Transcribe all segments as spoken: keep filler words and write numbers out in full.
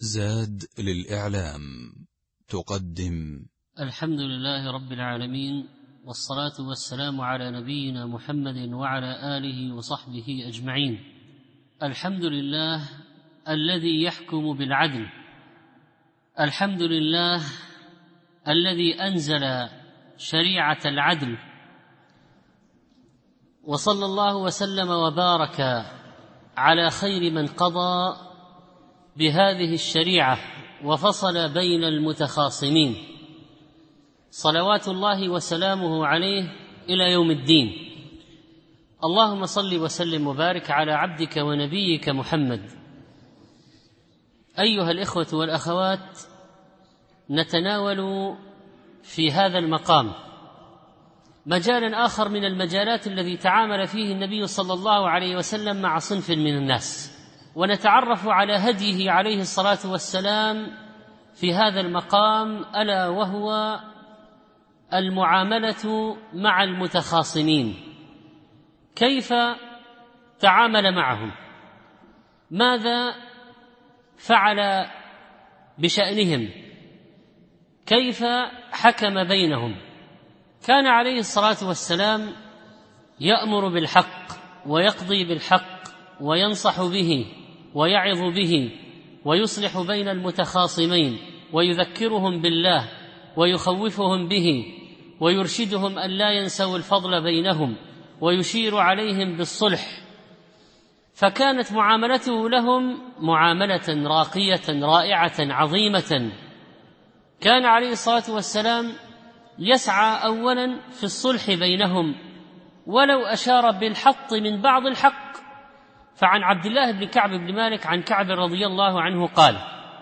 زاد للإعلام تقدم الحمد لله رب العالمين، والصلاة والسلام على نبينا محمد وعلى آله وصحبه أجمعين. الحمد لله الذي يحكم بالعدل، الحمد لله الذي أنزل شريعة العدل، وصلى الله وسلم وبارك على خير من قضى بهذه الشريعة وفصل بين المتخاصمين، صلوات الله وسلامه عليه إلى يوم الدين. اللهم صل وسلم وبارك على عبدك ونبيك محمد. أيها الإخوة والأخوات، نتناول في هذا المقام مجالا آخر من المجالات الذي تعامل فيه النبي صلى الله عليه وسلم مع صنف من الناس، ونتعرف على هديه عليه الصلاة والسلام في هذا المقام، ألا وهو المعاملة مع المتخاصمين. كيف تعامل معهم؟ ماذا فعل بشأنهم؟ كيف حكم بينهم؟ كان عليه الصلاة والسلام يأمر بالحق ويقضي بالحق وينصح به ويعظ به ويصلح بين المتخاصمين ويذكرهم بالله ويخوفهم به ويرشدهم أن لا ينسوا الفضل بينهم ويشير عليهم بالصلح. فكانت معاملته لهم معاملة راقية رائعة عظيمة. كان عليه الصلاة والسلام يسعى أولا في الصلح بينهم ولو أشار بالحط من بعض الحق. فعن عبد الله بن كعب بن مالك عن كعب رضي الله عنه قال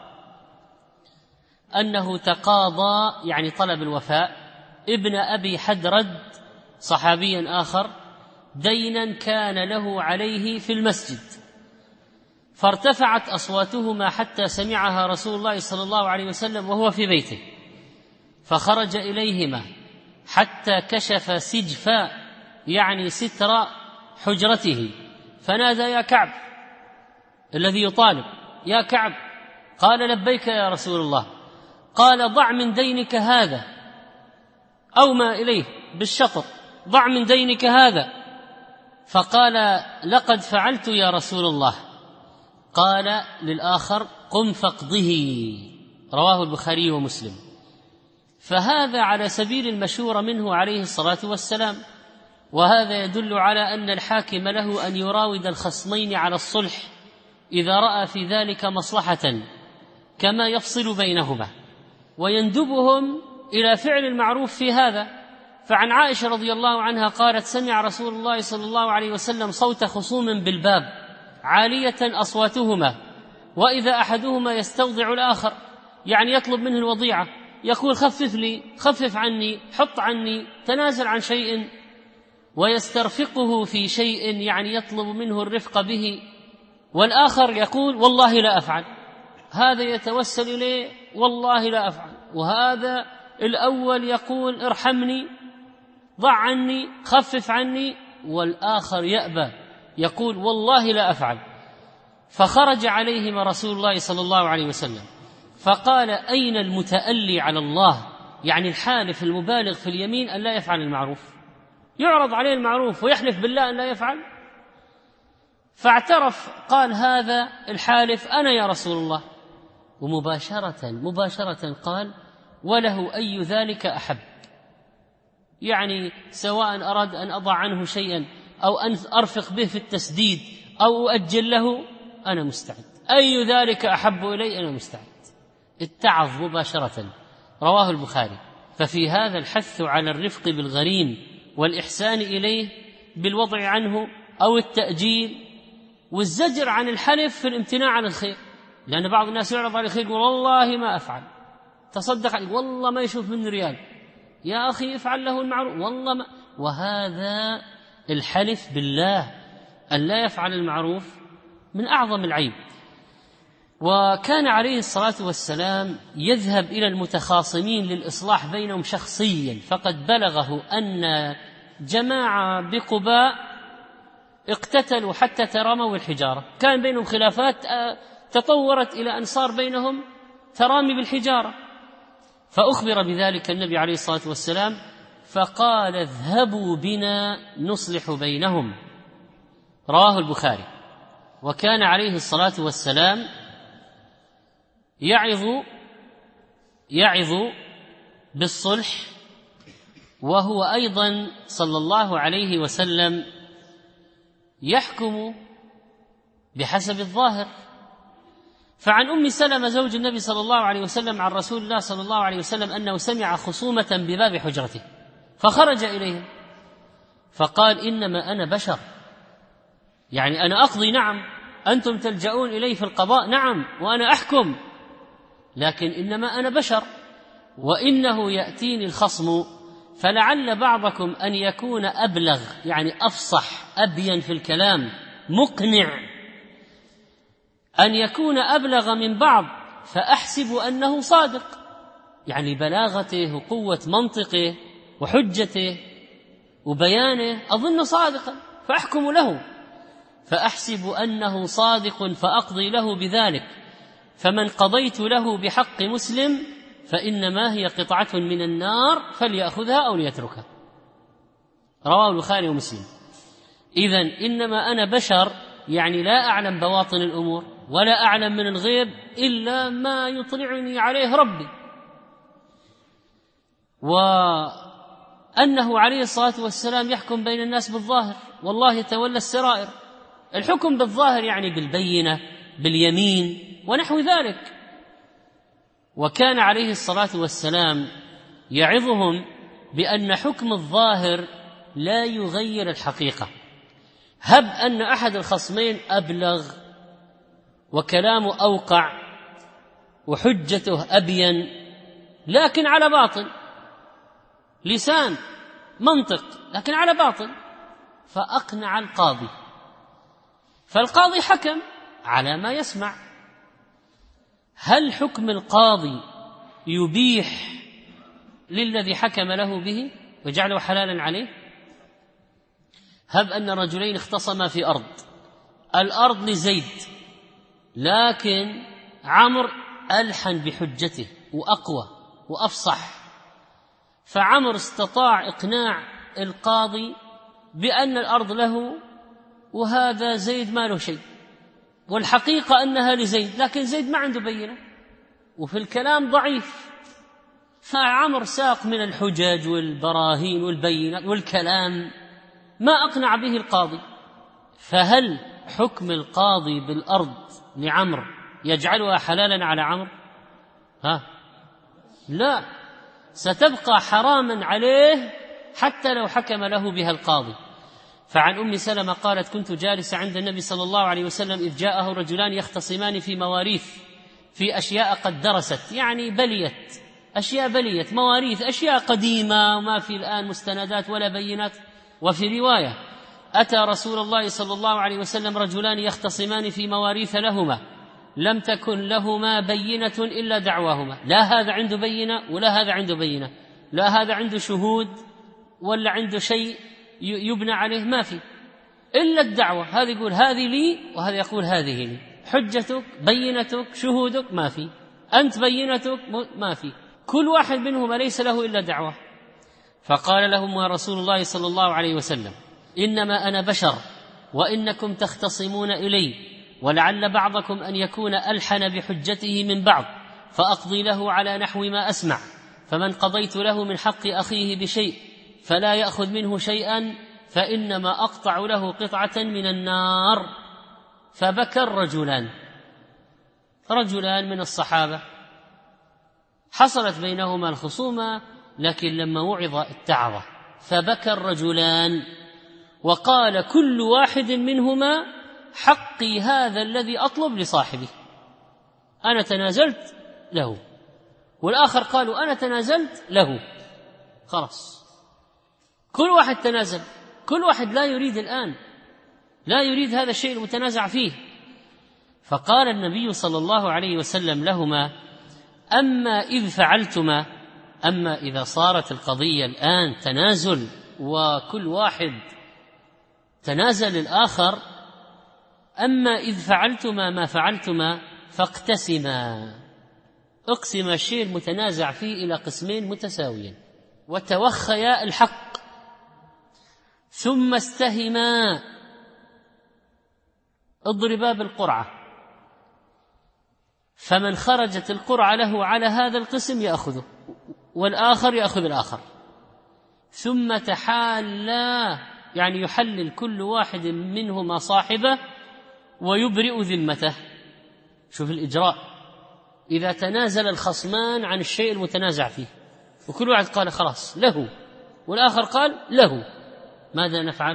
أنه تقاضى، يعني طلب الوفاء، ابن أبي حدرد صحابي آخر دينا كان له عليه في المسجد، فارتفعت أصواتهما حتى سمعها رسول الله صلى الله عليه وسلم وهو في بيته، فخرج إليهما حتى كشف سجف، يعني ستر حجرته، فنادى: يا كعب، الذي يطالب: يا كعب. قال: لبيك يا رسول الله. قال: ضع من دينك هذا، أومى إليه بالشطر: ضع من دينك هذا. فقال: لقد فعلت يا رسول الله. قال للآخر: قم فاقضه. رواه البخاري ومسلم. فهذا على سبيل المشورة منه عليه الصلاة والسلام، وهذا يدل على أن الحاكم له أن يراود الخصمين على الصلح إذا رأى في ذلك مصلحة، كما يفصل بينهما ويندبهم إلى فعل المعروف في هذا. فعن عائشة رضي الله عنها قالت: سمع رسول الله صلى الله عليه وسلم صوت خصوم بالباب عالية أصواتهما، وإذا أحدهما يستوضع الآخر، يعني يطلب منه الوضيعة، يقول: خفف لي، خفف عني، حط عني، تنازل عن شيء، ويسترفقه في شيء، يعني يطلب منه الرفق به. والآخر يقول: والله لا أفعل. هذا يتوسل إليه: والله لا أفعل. وهذا الأول يقول: ارحمني، ضع عني، خفف عني. والآخر يأبى، يقول: والله لا أفعل. فخرج عليهما رسول الله صلى الله عليه وسلم فقال: أين المتألي على الله؟ يعني الحالف المبالغ في اليمين أن لا يفعل المعروف، يعرض عليه المعروف ويحلف بالله أن لا يفعل. فاعترف، قال: هذا الحالف أنا يا رسول الله. ومباشرة مباشرة قال: وله أي ذلك أحب، يعني سواء أراد أن أضع عنه شيئا أو أن أرفق به في التسديد أو أؤجل له، أنا مستعد. أي ذلك أحب إلي، أنا مستعد. اتعظ مباشرة. رواه البخاري. ففي هذا الحث على الرفق بالغريم والإحسان إليه بالوضع عنه أو التأجيل، والزجر عن الحلف في الامتناع عن الخير، لأن بعض الناس يعرض على الخير يقول: والله ما أفعل، تصدق عليه، والله ما يشوف منه ريال، يا أخي افعل له المعروف، والله ما. وهذا الحلف بالله أن لا يفعل المعروف من أعظم العيب. وكان عليه الصلاة والسلام يذهب إلى المتخاصمين للإصلاح بينهم شخصيا، فقد بلغه أن جماعة بقباء اقتتلوا حتى ترموا الحجارة، كان بينهم خلافات تطورت إلى أن صار بينهم ترامي بالحجارة. فأخبر بذلك النبي عليه الصلاة والسلام فقال اذهبوا بنا نصلح بينهم، رواه البخاري. وكان عليه الصلاة والسلام يعظ يعظ بالصلح، وهو أيضا صلى الله عليه وسلم يحكم بحسب الظاهر. فعن أم سلمة زوج النبي صلى الله عليه وسلم عن رسول الله صلى الله عليه وسلم أنه سمع خصومة بباب حجرته فخرج إليهم فقال إنما أنا بشر، يعني أنا أقضي نعم، أنتم تلجؤون إلي في القضاء نعم، وأنا أحكم، لكن إنما أنا بشر، وإنه يأتيني الخصم فلعل بعضكم أن يكون أبلغ، يعني أفصح أبين في الكلام مقنع، أن يكون أبلغ من بعض فأحسب أنه صادق، يعني بلاغته وقوة منطقه وحجته وبيانه أظن صادقا فأحكم له، فأحسب أنه صادق فأقضي له بذلك، فمن قضيت له بحق مسلم فإنما هي قطعة من النار فليأخذها أو ليتركها. رواه البخاري ومسلم. إذن إنما أنا بشر، يعني لا أعلم بواطن الأمور ولا أعلم من الغيب إلا ما يطلعني عليه ربي، وأنه عليه الصلاة والسلام يحكم بين الناس بالظاهر والله يتولى السرائر. الحكم بالظاهر يعني بالبينة باليمين ونحو ذلك. وكان عليه الصلاة والسلام يعظهم بأن حكم الظاهر لا يغير الحقيقة. هب أن أحد الخصمين أبلغ وكلامه أوقع وحجته أبين، لكن على باطل، لسان منطق لكن على باطل، فأقنع القاضي، فالقاضي حكم على ما يسمع. هل حكم القاضي يبيح للذي حكم له به وجعله حلالا عليه؟ هب أن رجلين اختصما في أرض، الأرض لزيد، لكن عمرو ألحن بحجته وأقوى وأفصح، فعمرو استطاع إقناع القاضي بأن الأرض له وهذا زيد ما له شيء، والحقيقة أنها لزيد، لكن زيد ما عنده بينة وفي الكلام ضعيف، فعمر ساق من الحجج والبراهين والبينات والكلام ما أقنع به القاضي. فهل حكم القاضي بالأرض لعمر يجعلها حلالا على عمر؟ ها لا، ستبقى حراما عليه حتى لو حكم له بها القاضي. فعن أم سلمة قالت كنت جالسة عند النبي صلى الله عليه وسلم إذ جاءه رجلان يختصمان في مواريث، في أشياء قد درست، يعني بليت، أشياء بليت مواريث، أشياء قديمة وما في الآن مستندات ولا بينات. وفي رواية أتى رسول الله صلى الله عليه وسلم رجلان يختصمان في مواريث لهما لم تكن لهما بينة إلا دعواهما، لا هذا عنده بينة ولا هذا عنده بينة، لا هذا عنده شهود ولا عنده شيء يبنى عليه، ما في إلا الدعوة، هذا يقول هذه لي وهذا يقول هذه لي، حجتك بينتك شهودك ما في، أنت بينتك ما في، كل واحد منهما ليس له إلا دعوة. فقال لهم رسول الله صلى الله عليه وسلم إنما أنا بشر وإنكم تختصمون إلي، ولعل بعضكم أن يكون ألحن بحجته من بعض، فأقضي له على نحو ما أسمع، فمن قضيت له من حق أخيه بشيء فلا يأخذ منه شيئا فإنما أقطع له قطعة من النار. فبكى الرجلان، رجلان من الصحابة حصلت بينهما الخصومة، لكن لما وعظ اتعظ، فبكى الرجلان وقال كل واحد منهما حقي هذا الذي أطلب لصاحبي، أنا تنازلت له، والآخر قالوا أنا تنازلت له، خلاص كل واحد تنازل، كل واحد لا يريد الآن، لا يريد هذا الشيء المتنازع فيه. فقال النبي صلى الله عليه وسلم لهما أما إذ فعلتما، أما إذا صارت القضية الآن تنازل وكل واحد تنازل الآخر، أما إذ فعلتما ما فعلتما فاقتسما، اقسم الشيء المتنازع فيه إلى قسمين متساويين، وتوخيا الحق، ثم استهما، اضربا بالقرعة، فمن خرجت القرعة له على هذا القسم يأخذه، والآخر يأخذ الآخر، ثم تحالا، يعني يحلل كل واحد منهما صاحبه ويبرئ ذمته. شوف الإجراء، إذا تنازل الخصمان عن الشيء المتنازع فيه وكل واحد قال خلاص له والآخر قال له، ماذا نفعل؟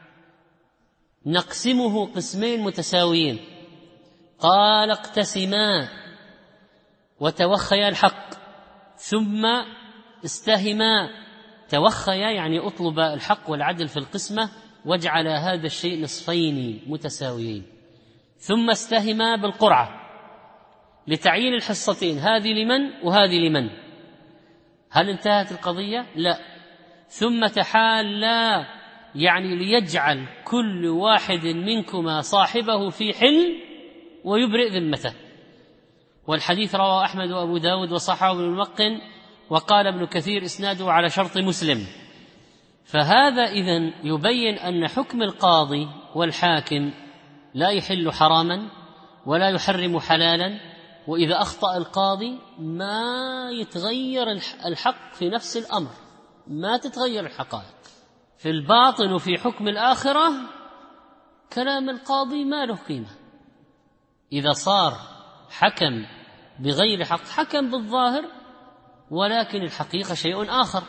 نقسمه قسمين متساويين. قال اقتسما وتوخيا الحق، ثم استهما، توخيا يعني اطلب الحق والعدل في القسمة، واجعل هذا الشيء نصفين متساويين، ثم استهما بالقرعة لتعيين الحصتين، هذه لمن وهذه لمن. هل انتهت القضية؟ لا. ثم تحالا، يعني ليجعل كل واحد منكما صاحبه في حل ويبرئ ذمته. والحديث رواه أحمد وأبو داود وصححه ابن الملقن، وقال ابن كثير إسناده على شرط مسلم. فهذا إذن يبين أن حكم القاضي والحاكم لا يحل حراما ولا يحرم حلالا، وإذا أخطأ القاضي ما يتغير الحق في نفس الأمر، ما تتغير الحقائق في الباطن. وفي حكم الآخرة كلام القاضي ما له قيمة، إذا صار حكم بغير حق حكم بالظاهر، ولكن الحقيقة شيء آخر.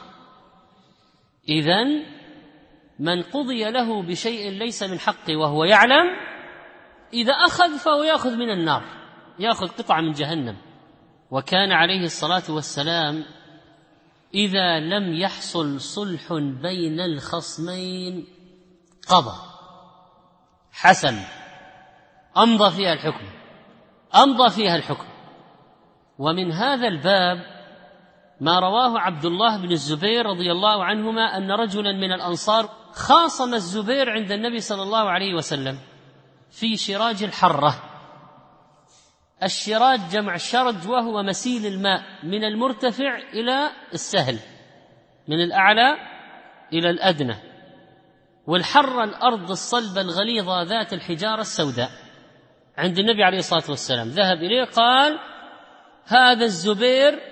إذن من قضي له بشيء ليس من حقه وهو يعلم، إذا أخذ فهو يأخذ من النار، يأخذ قطعة من جهنم. وكان عليه الصلاة والسلام إذا لم يحصل صلح بين الخصمين قضى، حسم، أمضى فيها الحكم، أمضى فيها الحكم. ومن هذا الباب ما رواه عبد الله بن الزبير رضي الله عنهما أن رجلا من الأنصار خاصم الزبير عند النبي صلى الله عليه وسلم في شراج الحرة. الشراج جمع الشرج، وهو مسيل الماء من المرتفع إلى السهل، من الأعلى إلى الأدنى. والحرة الأرض الصلبة الغليظة ذات الحجارة السوداء. عند النبي عليه الصلاة والسلام ذهب إليه قال: هذا الزبير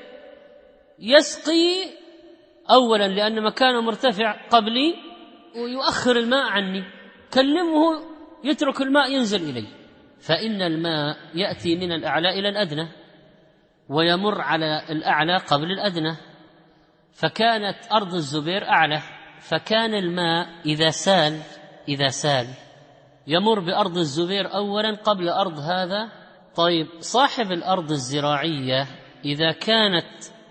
يسقي أولا لأن مكانه مرتفع قبلي ويؤخر الماء عني، كلمه يترك الماء ينزل إلي، فإن الماء يأتي من الأعلى إلى الأدنى ويمر على الأعلى قبل الأدنى. فكانت أرض الزبير أعلى، فكان الماء إذا سال إذا سال يمر بأرض الزبير أولا قبل أرض هذا. طيب، صاحب الأرض الزراعية إذا كانت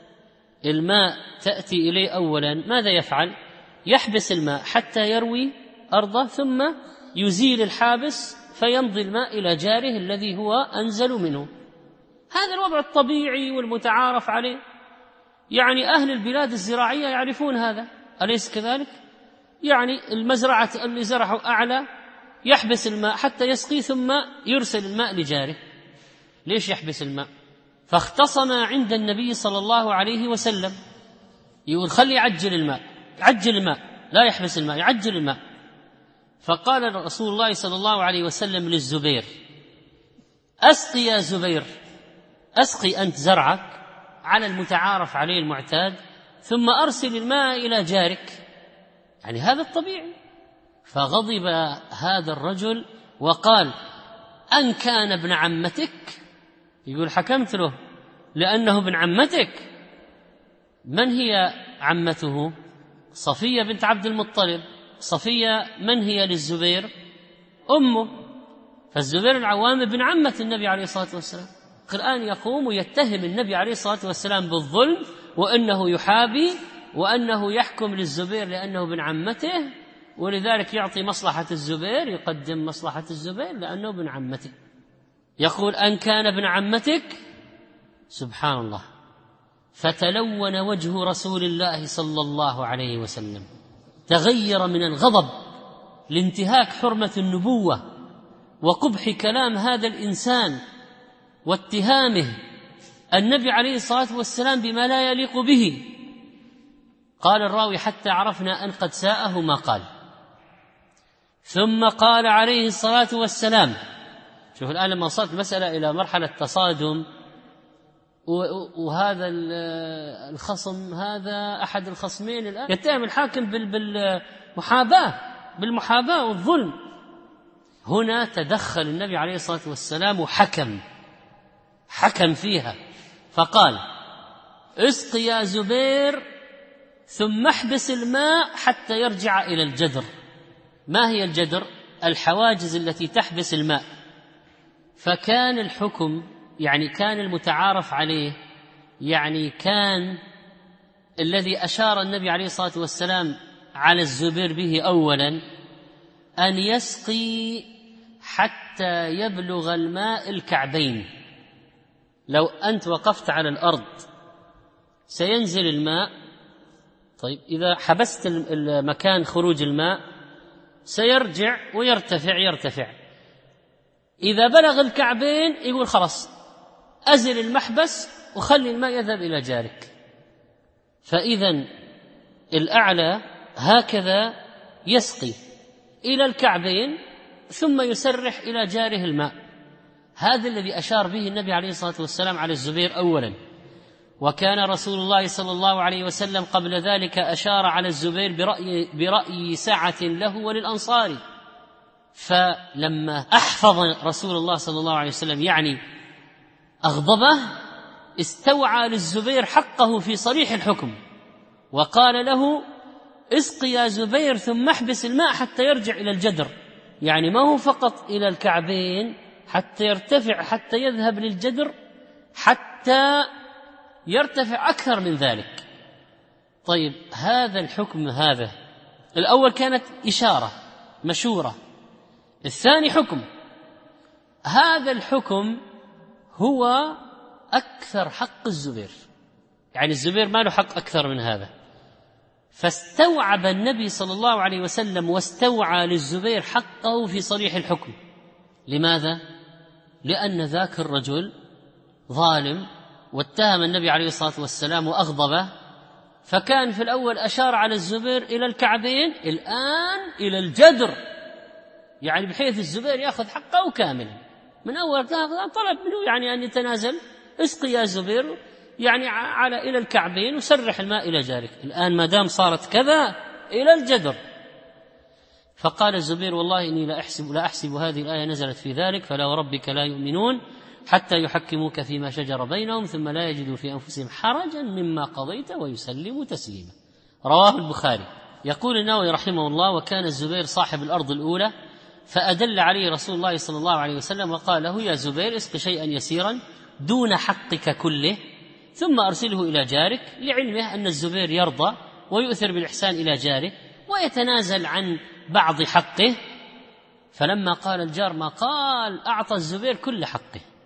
الماء تأتي إليه أولا ماذا يفعل؟ يحبس الماء حتى يروي أرضه، ثم يزيل الحابس فيمضي الماء إلى جاره الذي هو أنزل منه. هذا الوضع الطبيعي والمتعارف عليه، يعني أهل البلاد الزراعية يعرفون هذا، أليس كذلك؟ يعني المزرعة اللي زرعه أعلى يحبس الماء حتى يسقي ثم يرسل الماء لجاره. ليش يحبس الماء؟ فاختصم عند النبي صلى الله عليه وسلم، يقول خلي يعجل الماء، يعجل الماء، لا يحبس الماء، يعجل الماء. فقال رسول الله صلى الله عليه وسلم للزبير: أسقي يا زبير، أسقي أنت زرعك على المتعارف عليه المعتاد، ثم أرسل الماء إلى جارك. يعني هذا الطبيعي. فغضب هذا الرجل وقال: أن كان ابن عمتك، يقول حكمت له لأنه ابن عمتك. من هي عمته؟ صفية بنت عبد المطلب. صفية من هي للزبير؟ أمه. فالزبير العوام ابن عمة النبي عليه الصلاة والسلام. الآن يقوم ويتهم النبي عليه الصلاة والسلام بالظلم، وأنه يحابي، وأنه يحكم للزبير لأنه ابن عمته، ولذلك يعطي مصلحة الزبير، يقدم مصلحة الزبير لأنه ابن عمته. يقول: أن كان ابن عمتك. سبحان الله. فتلون وجه رسول الله صلى الله عليه وسلم، تغير من الغضب لانتهاك حرمة النبوة وقبح كلام هذا الإنسان، واتهامه النبي عليه الصلاة والسلام بما لا يليق به. قال الراوي: حتى عرفنا أن قد ساءه ما قال. ثم قال عليه الصلاة والسلام، شوف الآن لما وصلت المسألة إلى مرحلة تصادم، وهذا الخصم هذا أحد الخصمين الآن يتهم الحاكم بالمحاباة بالمحاباة والظلم، هنا تدخل النبي عليه الصلاة والسلام وحكم حكم فيها، فقال: اسق يا زبير ثم احبس الماء حتى يرجع إلى الجدر. ما هي الجدر؟ الحواجز التي تحبس الماء. فكان الحكم يعني كان المتعارف عليه، يعني كان الذي أشار النبي عليه الصلاة والسلام على الزبير به أولا أن يسقي حتى يبلغ الماء الكعبين. لو أنت وقفت على الأرض سينزل الماء، طيب إذا حبست المكان خروج الماء سيرجع ويرتفع يرتفع إذا بلغ الكعبين يقول خلاص أزل المحبس وخلي الماء يذهب إلى جارك. فإذا الأعلى هكذا يسقي إلى الكعبين ثم يسرح إلى جاره الماء. هذا الذي أشار به النبي عليه الصلاة والسلام على الزبير أولا. وكان رسول الله صلى الله عليه وسلم قبل ذلك أشار على الزبير برأي, برأي سعة له وللأنصار. فلما أحفظ رسول الله صلى الله عليه وسلم يعني أغضبه، استوعى للزبير حقه في صريح الحكم وقال له: اسق يا زبير ثم احبس الماء حتى يرجع إلى الجدر. يعني ما هو فقط إلى الكعبين، حتى يرتفع، حتى يذهب للجدر، حتى يرتفع أكثر من ذلك. طيب هذا الحكم، هذا الأول كانت إشارة مشورة، الثاني حكم. هذا الحكم هو أكثر حق الزبير، يعني الزبير ما له حق أكثر من هذا. فاستوعب النبي صلى الله عليه وسلم واستوعى للزبير حقه في صريح الحكم. لماذا؟ لأن ذاك الرجل ظالم واتهم النبي عليه الصلاة والسلام وأغضبه، فكان في الأول أشار على الزبير إلى الكعبين، الآن إلى الجدر، يعني بحيث الزبير يأخذ حقه كاملا. من أول طلب منه يعني أن يتنازل، اسقي يا زبير يعني على إلى الكعبين وسرح الماء إلى جارك. الآن ما دام صارت كذا إلى الجدر. فقال الزبير: والله إني لا أحسب, لا أحسب هذه الآية نزلت في ذلك، فلا وربك لا يؤمنون حتى يحكموك فيما شجر بينهم ثم لا يجدوا في أنفسهم حرجا مما قضيت ويسلموا تسليما. رواه البخاري. يقول النووي رحمه الله: وكان الزبير صاحب الأرض الأولى، فأدل عليه رسول الله صلى الله عليه وسلم وقال له: يا زبير اسق شيئا يسيرا دون حقك كله ثم أرسله إلى جارك، لعلمه أن الزبير يرضى ويؤثر بالإحسان إلى جاره ويتنازل عن بعض حقه. فلما قال الجار ما قال أعطى الزبير كل حقه.